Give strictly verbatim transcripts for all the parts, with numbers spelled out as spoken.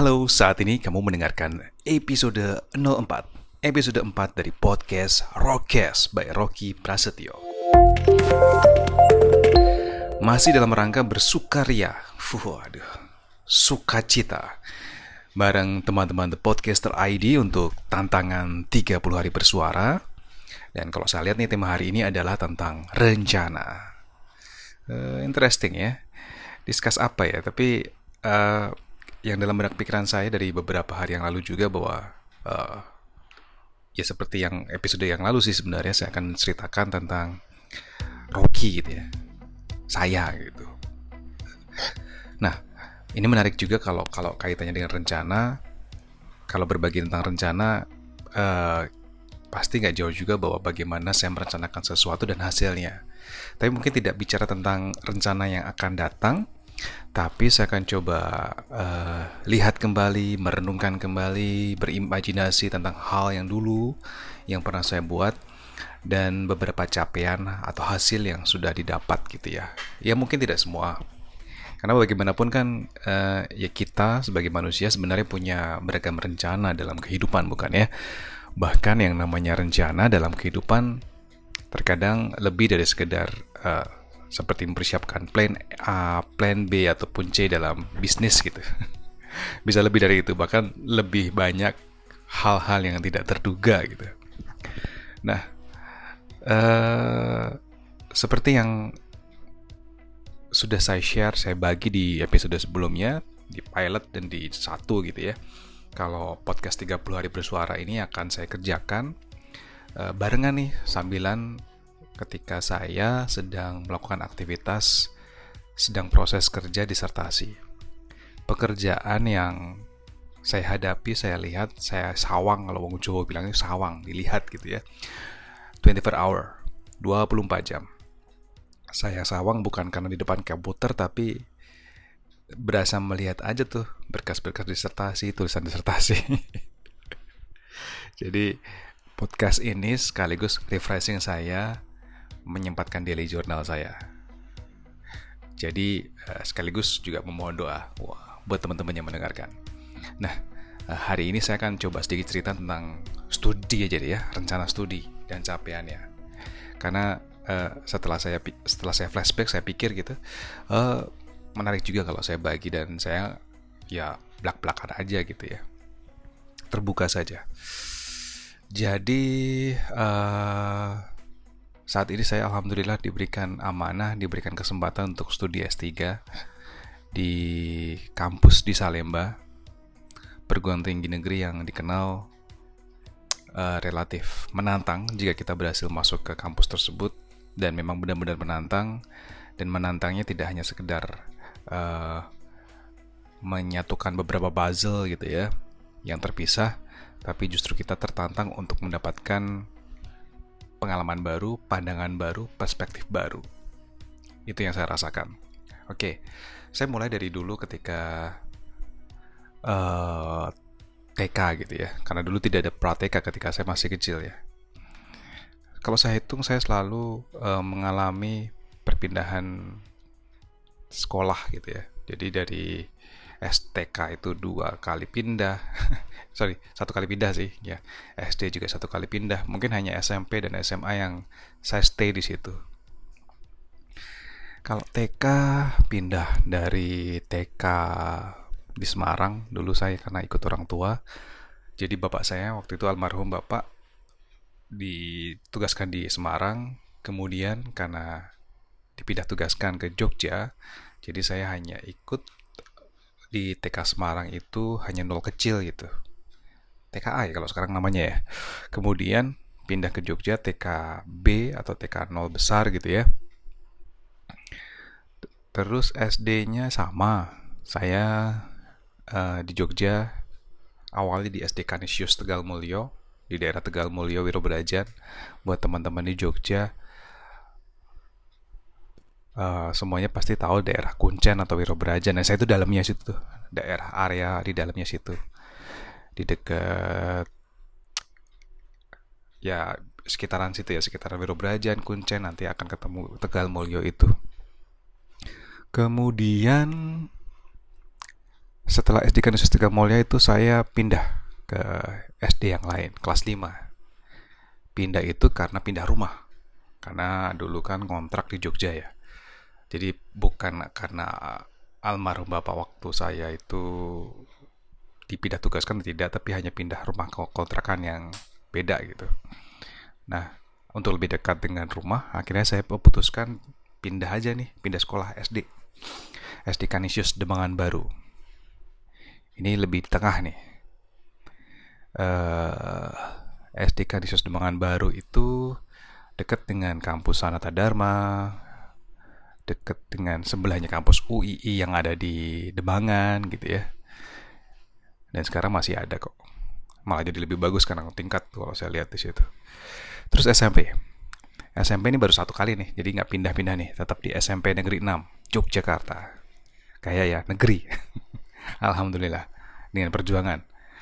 Halo, saat ini kamu mendengarkan episode nol empat. Episode empat dari podcast Rockcast by Rocky Prasetyo. Masih dalam rangka bersukaria, waduh, sukacita bareng teman-teman The Podcaster I D untuk tantangan tiga puluh hari bersuara. Dan kalau saya lihat nih, tema hari ini adalah tentang rencana. uh, Interesting ya. Discuss apa ya, tapi uh, yang dalam benak pikiran saya dari beberapa hari yang lalu juga bahwa uh, ya seperti yang episode yang lalu sih, sebenarnya saya akan ceritakan tentang Rocky gitu ya, saya gitu. Nah, ini menarik juga kalau kalau kaitannya dengan rencana. Kalau berbagi tentang rencana, uh, pasti nggak jauh juga bahwa bagaimana saya merencanakan sesuatu dan hasilnya. Tapi mungkin tidak bicara tentang rencana yang akan datang, tapi saya akan coba uh, lihat kembali, merenungkan kembali, berimajinasi tentang hal yang dulu yang pernah saya buat dan beberapa capaian atau hasil yang sudah didapat gitu ya. Ya mungkin tidak semua, karena bagaimanapun kan uh, ya kita sebagai manusia sebenarnya punya beragam rencana dalam kehidupan, bukan ya? Bahkan yang namanya rencana dalam kehidupan terkadang lebih dari sekedar uh, seperti mempersiapkan plan A, plan B, ataupun C dalam bisnis gitu. Bisa lebih dari itu, bahkan lebih banyak hal-hal yang tidak terduga gitu. Nah, uh, seperti yang sudah saya share, saya bagi di episode sebelumnya, di pilot dan di satu gitu ya. Kalau podcast tiga puluh hari bersuara ini akan saya kerjakan uh, barengan nih, sambilan ketika saya sedang melakukan aktivitas, sedang proses kerja disertasi. Pekerjaan yang saya hadapi, saya lihat, saya sawang, kalau wong Jawa bilangnya sawang, dilihat gitu ya. dua puluh empat hour, dua puluh empat jam. Saya sawang bukan karena di depan komputer, tapi berasa melihat aja tuh berkas-berkas disertasi, tulisan disertasi. Jadi podcast ini sekaligus refreshing saya, menyempatkan daily journal saya. Jadi uh, sekaligus juga memohon doa wah, buat teman-teman yang mendengarkan. Nah, uh, hari ini saya akan coba sedikit cerita tentang studi aja deh ya, rencana studi dan capaiannya. Karena uh, setelah saya setelah saya flashback, saya pikir gitu, uh, menarik juga kalau saya bagi, dan saya ya blak-blakan aja gitu ya, terbuka saja. Jadi uh, saat ini saya alhamdulillah diberikan amanah, diberikan kesempatan untuk studi S tiga di kampus di Salemba, perguruan tinggi negeri yang dikenal uh, relatif menantang jika kita berhasil masuk ke kampus tersebut. Dan memang benar-benar menantang, dan menantangnya tidak hanya sekedar uh, menyatukan beberapa puzzle gitu ya yang terpisah, tapi justru kita tertantang untuk mendapatkan pengalaman baru, pandangan baru, perspektif baru. Itu yang saya rasakan. Oke, saya mulai dari dulu ketika uh, T K gitu ya, karena dulu tidak ada pra-T K ketika saya masih kecil ya. Kalau saya hitung, saya selalu uh, mengalami perpindahan sekolah gitu ya. Jadi dari S T K itu dua kali pindah, sorry satu kali pindah sih ya. S D juga satu kali pindah. Mungkin hanya S M P dan S M A yang saya stay di situ. Kalau T K, pindah dari T K di Semarang. Dulu saya karena ikut orang tua. Jadi bapak saya waktu itu, almarhum bapak, ditugaskan di Semarang. Kemudian karena dipindah tugaskan ke Jogja, jadi saya hanya ikut di T K Semarang itu hanya nol kecil gitu, T K A ya kalau sekarang namanya ya. Kemudian pindah ke Jogja, T K B atau T K nol besar gitu ya. Terus S D-nya sama, saya uh, di Jogja awalnya di S D Kanisius Tegal Mulyo, di daerah Tegal Mulyo, Wirobrajan. Buat teman-teman di Jogja, Uh, semuanya pasti tahu daerah Kuncen atau Wirobrajan. Nah, saya itu dalamnya situ tuh, daerah area di dalamnya situ, di dekat ya sekitaran situ ya, sekitaran Wirobrajan, Kuncen, nanti akan ketemu Tegal Mulyo itu. Kemudian Setelah S D Kanisius Tegamulya itu saya pindah ke S D yang lain, kelas lima. Pindah itu karena pindah rumah. Karena dulu kan kontrak di Jogja ya. Jadi bukan karena almarhum bapak waktu saya itu dipindah tugaskan, tidak, tapi hanya pindah rumah kontrakan yang beda gitu. Nah, untuk lebih dekat dengan rumah, akhirnya saya memutuskan pindah aja nih, pindah sekolah S D. S D Kanisius Demangan Baru. Ini lebih di tengah nih. Uh, S D Kanisius Demangan Baru itu dekat dengan kampus Sanata Dharma, dekat dengan sebelahnya kampus U I I yang ada di Demangan gitu ya. Dan sekarang masih ada kok. Malah jadi lebih bagus karena tingkat kalau saya lihat di situ. Terus S M P. S M P ini baru satu kali nih, jadi nggak pindah-pindah nih, tetap di S M P Negeri enam, Yogyakarta. Kayak ya, negeri. Alhamdulillah, dengan perjuangan.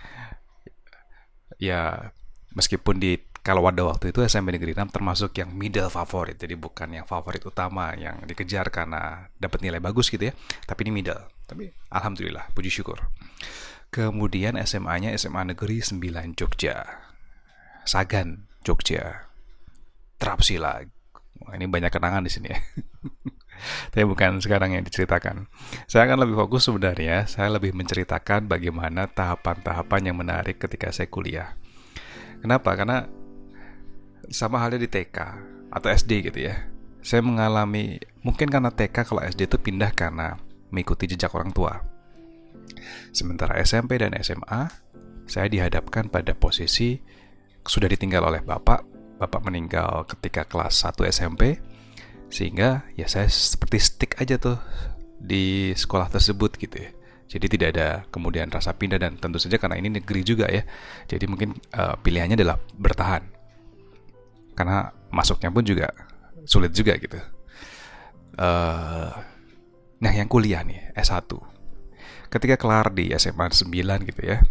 Ya, meskipun di kalau pada waktu itu S M P Negeri enam termasuk yang middle favorit, jadi bukan yang favorit utama yang dikejar karena dapat nilai bagus gitu ya, tapi ini middle. Tapi alhamdulillah, puji syukur. Kemudian S M A-nya S M A Negeri sembilan Jogja. Sagan, Jogja. Trapsila. Wah, ini banyak kenangan di sini ya. Tapi bukan sekarang yang diceritakan. Saya akan lebih fokus sebenarnya, saya lebih menceritakan bagaimana tahapan-tahapan yang menarik ketika saya kuliah. Kenapa? Karena sama halnya di T K atau S D gitu ya. Saya mengalami, mungkin karena T K, kalau S D itu pindah karena mengikuti jejak orang tua. Sementara S M P dan S M A, saya dihadapkan pada posisi sudah ditinggal oleh bapak. Bapak meninggal ketika kelas satu S M P, sehingga ya saya seperti stick aja tuh di sekolah tersebut gitu ya. Jadi tidak ada kemudian rasa pindah, dan tentu saja karena ini negeri juga ya. Jadi mungkin uh, pilihannya adalah bertahan. Karena masuknya pun juga sulit juga gitu. Uh, nah yang kuliah nih, S satu. Ketika kelar di S M A sembilan gitu ya,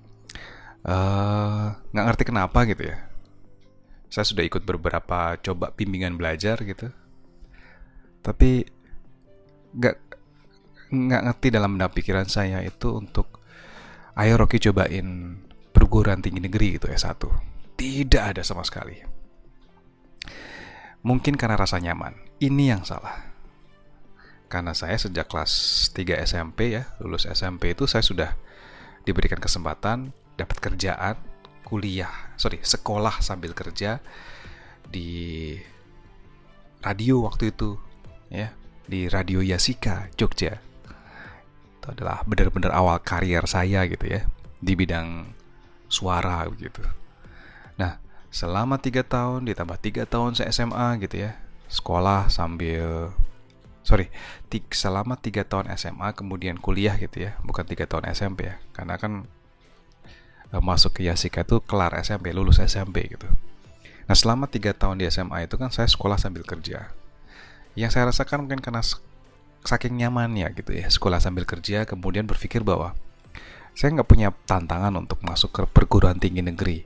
uh, gak ngerti kenapa gitu ya, saya sudah ikut beberapa coba bimbingan belajar gitu, tapi gak, gak ngerti dalam benak pikiran saya itu untuk ayo Rocky cobain perguruan tinggi negeri gitu S satu. Tidak ada sama sekali. Mungkin karena rasa nyaman. Ini yang salah. Karena saya sejak kelas tiga S M P ya, lulus S M P itu saya sudah diberikan kesempatan dapat kerjaan, kuliah, sorry, sekolah sambil kerja di radio waktu itu ya, di Radio Yasika Jogja. Itu adalah benar-benar awal karier saya gitu ya, di bidang suara begitu. Nah, selama tiga tahun ditambah tiga tahun saya S M A gitu ya, sekolah sambil sorry, t- selama tiga tahun S M A kemudian kuliah gitu ya, bukan tiga tahun S M P ya, karena kan eh, masuk ke Yasika itu kelar S M P, lulus S M P gitu. Nah selama tiga tahun di S M A itu kan saya sekolah sambil kerja. Yang saya rasakan mungkin karena saking nyamannya gitu ya, sekolah sambil kerja, kemudian berpikir bahwa saya nggak punya tantangan untuk masuk ke perguruan tinggi negeri.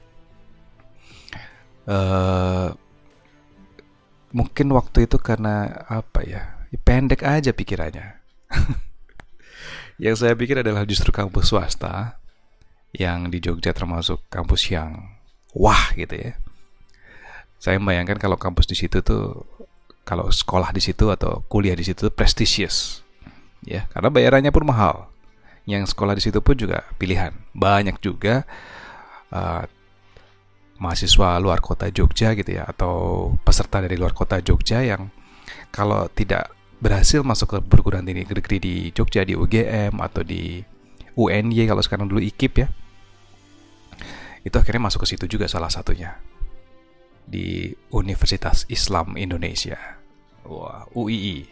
Uh, Mungkin waktu itu karena apa ya, pendek aja pikirannya. Yang saya pikir adalah justru kampus swasta yang di Jogja termasuk kampus yang wah gitu ya. Saya membayangkan kalau kampus di situ tuh, kalau sekolah di situ atau kuliah di situ tuh prestisius, ya, karena bayarannya pun mahal. Yang sekolah di situ pun juga pilihan, banyak juga uh, mahasiswa luar kota Jogja gitu ya, atau peserta dari luar kota Jogja yang kalau tidak berhasil masuk ke perguruan tinggi negeri di Jogja, di U G M atau di U N Y kalau sekarang dulu I K I P ya, itu akhirnya masuk ke situ juga salah satunya, di Universitas Islam Indonesia, wah, U I I.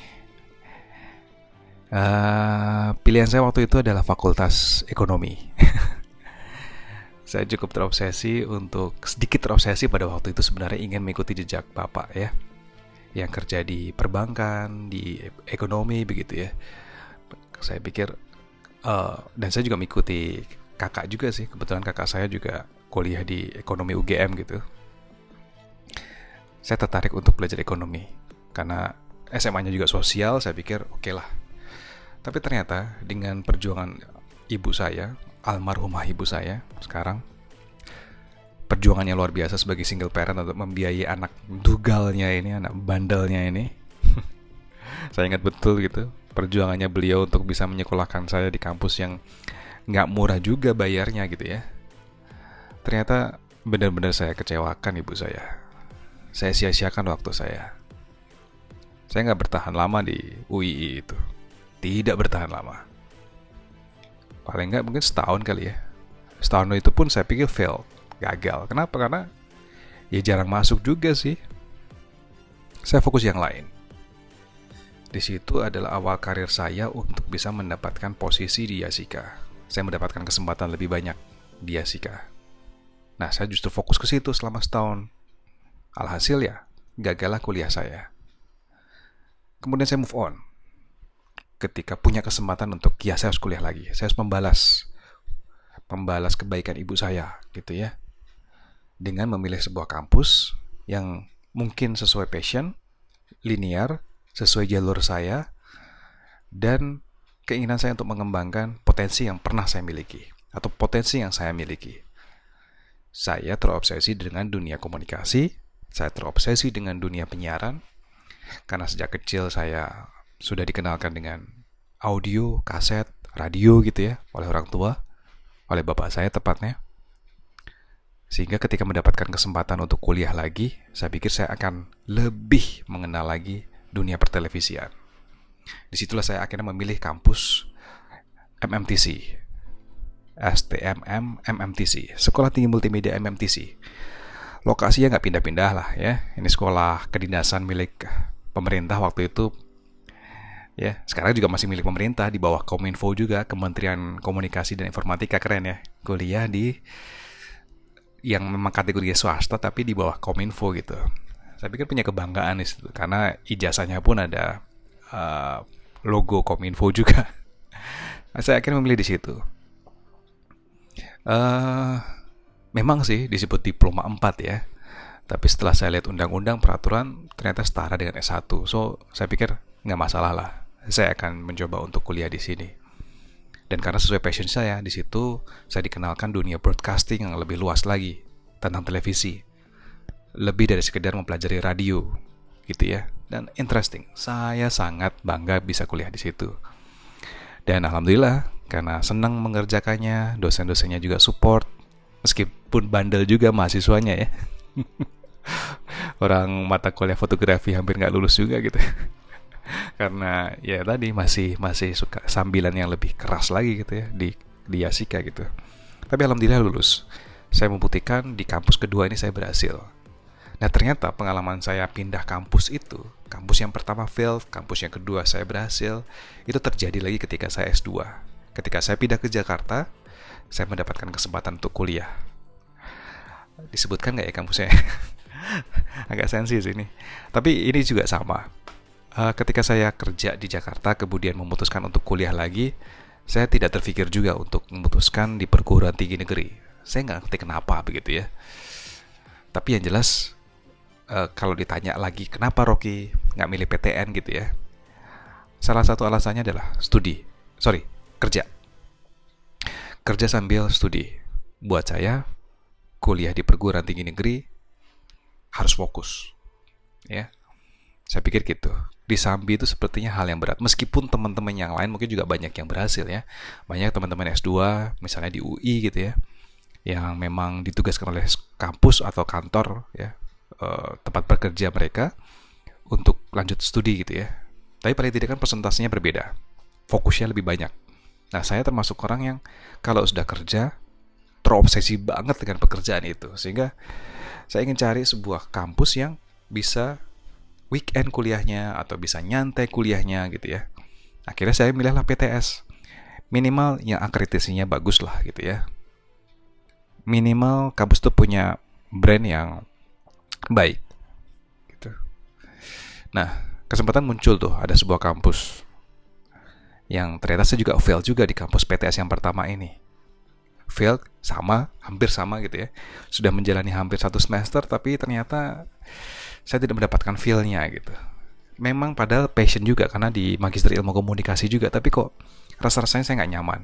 Uh, pilihan saya waktu itu adalah Fakultas Ekonomi. Saya cukup terobsesi untuk sedikit terobsesi pada waktu itu sebenarnya ingin mengikuti jejak bapak ya, yang kerja di perbankan, di ekonomi begitu ya. Saya pikir uh, dan saya juga mengikuti kakak juga sih, kebetulan kakak saya juga kuliah di ekonomi U G M gitu. Saya tertarik untuk belajar ekonomi karena S M A-nya juga sosial. Saya pikir oke okay lah, Tapi ternyata dengan perjuangan ibu saya, almarhumah ibu saya sekarang, perjuangannya luar biasa sebagai single parent untuk membiayai anak dugalnya ini, anak bandelnya ini. Saya ingat betul gitu, perjuangannya beliau untuk bisa menyekolahkan saya di kampus yang nggak murah juga bayarnya gitu ya. Ternyata benar-benar saya kecewakan ibu saya. Saya sia-siakan waktu saya. Saya nggak bertahan lama di U I I itu. Tidak bertahan lama. Paling nggak mungkin setahun kali ya. Setahun itu pun saya pikir fail, gagal. Kenapa? Karena ya jarang masuk juga sih. Saya fokus yang lain. Di situ adalah awal karir saya untuk bisa mendapatkan posisi di Yasika. Saya mendapatkan kesempatan lebih banyak di Yasika. Nah, saya justru fokus ke situ selama setahun. Alhasil ya, gagallah kuliah saya. Kemudian saya move on. Ketika punya kesempatan untuk, ya saya harus kuliah lagi. Saya harus membalas. Membalas kebaikan ibu saya, gitu ya. Dengan memilih sebuah kampus yang mungkin sesuai passion, linear, sesuai jalur saya, dan keinginan saya untuk mengembangkan potensi yang pernah saya miliki, atau potensi yang saya miliki. Saya terobsesi dengan dunia komunikasi, saya terobsesi dengan dunia penyiaran, karena sejak kecil saya sudah dikenalkan dengan audio, kaset, radio gitu ya, oleh orang tua, oleh bapak saya tepatnya. Sehingga ketika mendapatkan kesempatan untuk kuliah lagi, saya pikir saya akan lebih mengenal lagi dunia pertelevisian. Disitulah saya akhirnya memilih kampus M M T C, S T M M M M T C, Sekolah Tinggi Multimedia M M T C. Lokasinya nggak pindah-pindah lah ya. Ini sekolah kedinasan milik pemerintah waktu itu. Ya, sekarang juga masih milik pemerintah, di bawah Kominfo juga, Kementerian Komunikasi dan Informatika. Keren ya, kuliah di yang memang kategori swasta tapi di bawah Kominfo gitu. Saya pikir punya kebanggaan di situ karena ijazahnya pun ada uh, logo Kominfo juga. Saya akhirnya memilih di situ. Uh, memang sih disebut diploma empat ya. Tapi setelah saya lihat undang-undang peraturan ternyata setara dengan S satu. So, saya pikir nggak masalah lah. Saya akan mencoba untuk kuliah di sini. Dan karena sesuai passion saya, di situ saya dikenalkan dunia broadcasting yang lebih luas lagi tentang televisi. Lebih dari sekedar mempelajari radio, gitu ya. Dan interesting, saya sangat bangga bisa kuliah di situ. Dan alhamdulillah, karena senang mengerjakannya, dosen-dosennya juga support, meskipun bandel juga mahasiswanya ya. Orang mata kuliah fotografi hampir nggak lulus juga gitu. Karena ya tadi masih masih suka sambilan yang lebih keras lagi gitu ya di di Yasika gitu. Tapi alhamdulillah lulus. Saya membuktikan di kampus kedua ini saya berhasil. Nah ternyata pengalaman saya pindah kampus itu, kampus yang pertama fail, kampus yang kedua saya berhasil, itu terjadi lagi ketika saya S dua. Ketika saya pindah ke Jakarta, saya mendapatkan kesempatan untuk kuliah. Disebutkan nggak ya kampusnya? Agak sensi sih ini. Tapi ini juga sama. Ketika saya kerja di Jakarta kemudian memutuskan untuk kuliah lagi, saya tidak terpikir juga untuk memutuskan di perguruan tinggi negeri. Saya nggak ngerti kenapa begitu ya. Tapi yang jelas uh, kalau ditanya lagi kenapa Rocky nggak milih P T N gitu ya, salah satu alasannya adalah studi, sorry kerja, kerja sambil studi. Buat saya kuliah di perguruan tinggi negeri harus fokus, ya. Saya pikir gitu. Di Sambi itu sepertinya hal yang berat. Meskipun teman-teman yang lain mungkin juga banyak yang berhasil ya. Banyak teman-teman S dua, misalnya di U I gitu ya, yang memang ditugaskan oleh kampus atau kantor ya, tempat bekerja mereka untuk lanjut studi gitu ya. Tapi paling tidak kan persentasenya berbeda. Fokusnya lebih banyak. Nah, saya termasuk orang yang kalau sudah kerja terobsesi banget dengan pekerjaan itu. Sehingga saya ingin cari sebuah kampus yang bisa weekend kuliahnya atau bisa nyantai kuliahnya gitu ya. Akhirnya saya milihlah P T S. Minimal yang akreditasinya bagus lah gitu ya. Minimal kampus itu punya brand yang baik gitu. Nah, kesempatan muncul tuh ada sebuah kampus yang ternyata saya juga fail juga di kampus P T S yang pertama ini. Fail sama, hampir sama gitu ya. Sudah menjalani hampir satu semester tapi ternyata saya tidak mendapatkan feel-nya gitu. memang padahal passion juga karena di Magister Ilmu Komunikasi juga, tapi kok rasa-rasanya saya nggak nyaman.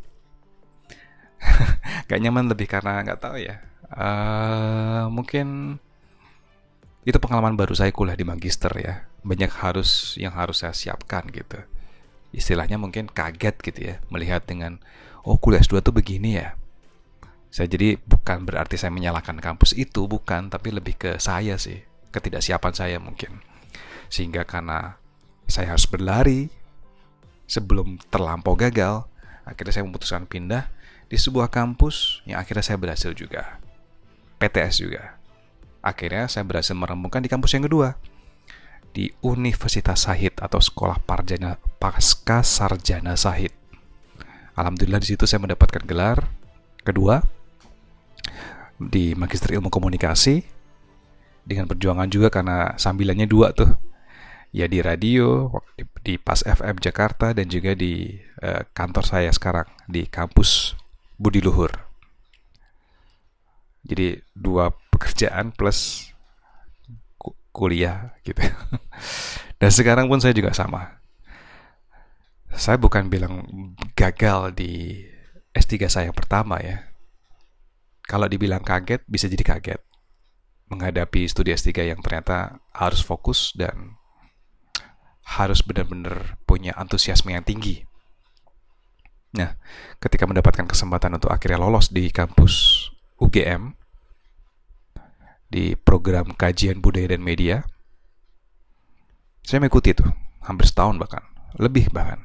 Nggak nyaman lebih karena nggak tahu ya. Uh, mungkin itu pengalaman baru saya kuliah di Magister ya. Banyak harus yang harus saya siapkan gitu. Istilahnya mungkin kaget gitu ya, melihat dengan oh kuliah S dua tuh begini ya. Saya jadi bukan berarti saya menyalahkan kampus itu, bukan, tapi lebih ke saya sih, ketidaksiapan saya mungkin. Sehingga karena saya harus berlari sebelum terlampau gagal, akhirnya saya memutuskan pindah di sebuah kampus yang akhirnya saya berhasil juga. P T S juga. Akhirnya saya berhasil merembungkan di kampus yang kedua, di Universitas Shahid atau Sekolah Parjana Pasca Sarjana Shahid. Alhamdulillah di situ saya mendapatkan gelar kedua di Magister Ilmu Komunikasi, dengan perjuangan juga karena sambilannya dua tuh, ya di radio di, di Pas F M Jakarta dan juga di uh, kantor saya sekarang di kampus Budi Luhur. Jadi dua pekerjaan plus ku- kuliah gitu. Dan sekarang pun saya juga sama. Saya bukan bilang gagal di S tiga saya yang pertama ya. Kalau dibilang kaget, bisa jadi kaget menghadapi studi S tiga yang ternyata harus fokus dan harus benar-benar punya antusiasme yang tinggi. Nah, ketika mendapatkan kesempatan untuk akhirnya lolos di kampus U G M, di program Kajian Budaya dan Media, saya mengikuti itu, hampir setahun bahkan, lebih bahkan.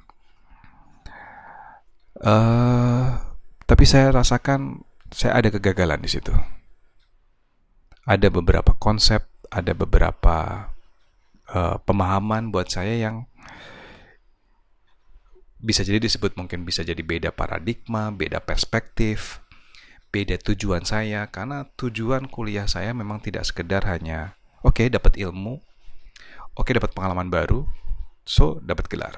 Uh, tapi saya rasakan saya ada kegagalan di situ. Ada beberapa konsep, ada beberapa uh, pemahaman buat saya yang bisa jadi disebut mungkin bisa jadi beda paradigma, beda perspektif, beda tujuan saya. Karena tujuan kuliah saya memang tidak sekedar hanya oke okay, dapat ilmu, oke okay, dapat pengalaman baru, so dapat gelar.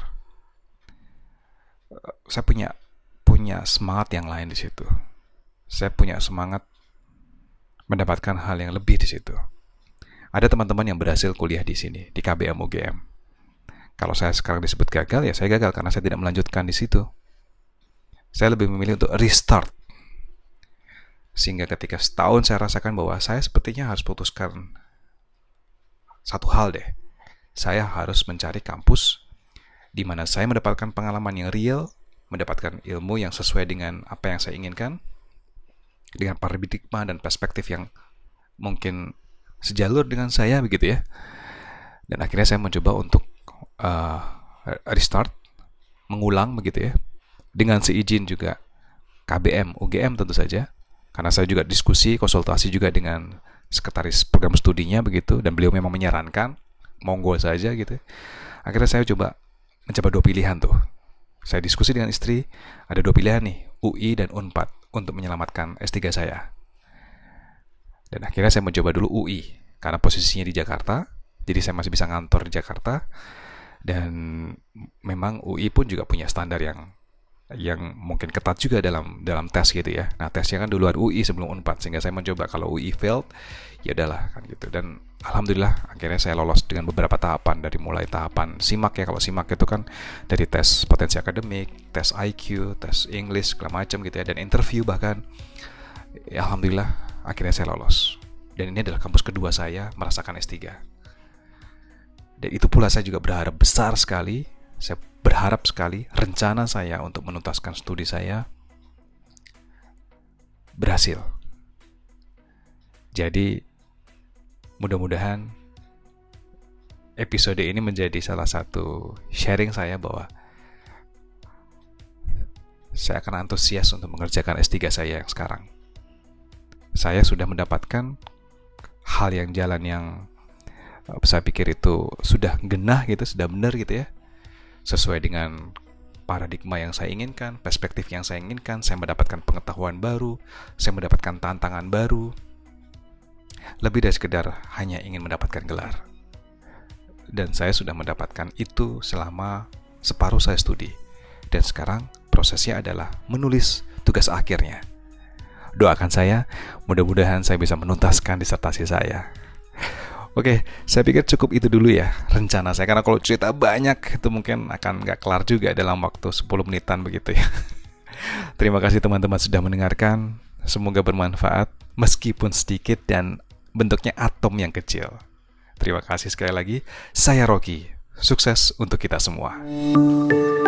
Uh, saya punya punya semangat yang lain di situ. Saya punya semangat mendapatkan hal yang lebih di situ. Ada teman-teman yang berhasil kuliah di sini, di K B M U G M. Kalau saya sekarang disebut gagal, ya saya gagal karena saya tidak melanjutkan di situ. Saya lebih memilih untuk restart. Sehingga ketika setahun saya rasakan bahwa saya sepertinya harus putuskan satu hal deh. Saya harus mencari kampus di mana saya mendapatkan pengalaman yang real, mendapatkan ilmu yang sesuai dengan apa yang saya inginkan, dengan paradigma dan perspektif yang mungkin sejalur dengan saya begitu ya. Dan akhirnya saya mencoba untuk uh, restart, mengulang begitu ya, dengan seizin juga K B M U G M tentu saja, karena saya juga diskusi, konsultasi juga dengan sekretaris program studinya begitu, dan beliau memang menyarankan monggo saja gitu. Akhirnya saya coba mencoba dua pilihan tuh. Saya diskusi dengan istri, ada dua pilihan nih, U I dan Unpad untuk menyelamatkan S tiga saya. Dan akhirnya saya mencoba dulu U I karena posisinya di Jakarta, jadi saya masih bisa ngantor di Jakarta. Dan memang U I pun juga punya standar yang yang mungkin ketat juga dalam dalam tes gitu ya. Nah, tesnya kan duluan U I sebelum Unpad, sehingga saya mencoba kalau U I failed, ya udahlah kan gitu. Dan alhamdulillah akhirnya saya lolos dengan beberapa tahapan, dari mulai tahapan SIMAK ya. Kalau SIMAK itu kan dari tes potensi akademik, tes I Q, tes English segala macam gitu ya, dan interview bahkan. Ya, alhamdulillah akhirnya saya lolos. Dan ini adalah kampus kedua saya merasakan S tiga. Dan itu pula saya juga berharap besar sekali. Saya berharap sekali rencana saya untuk menuntaskan studi saya berhasil. Jadi mudah-mudahan episode ini menjadi salah satu sharing saya bahwa saya akan antusias untuk mengerjakan S tiga saya yang sekarang. Saya sudah mendapatkan hal yang jalan yang saya pikir itu sudah genah gitu, sudah benar gitu ya, sesuai dengan paradigma yang saya inginkan, perspektif yang saya inginkan. Saya mendapatkan pengetahuan baru, saya mendapatkan tantangan baru, lebih dari sekedar hanya ingin mendapatkan gelar. Dan saya sudah mendapatkan itu selama separuh saya studi. Dan sekarang prosesnya adalah menulis tugas akhirnya. Doakan saya, mudah-mudahan saya bisa menuntaskan disertasi saya. Oke, saya pikir cukup itu dulu ya rencana saya. Karena kalau cerita banyak itu mungkin akan nggak kelar juga dalam waktu sepuluh menitan begitu ya. Terima kasih teman-teman sudah mendengarkan. Semoga bermanfaat meskipun sedikit dan bentuknya atom yang kecil. Terima kasih sekali lagi. Saya Rocky. Sukses untuk kita semua.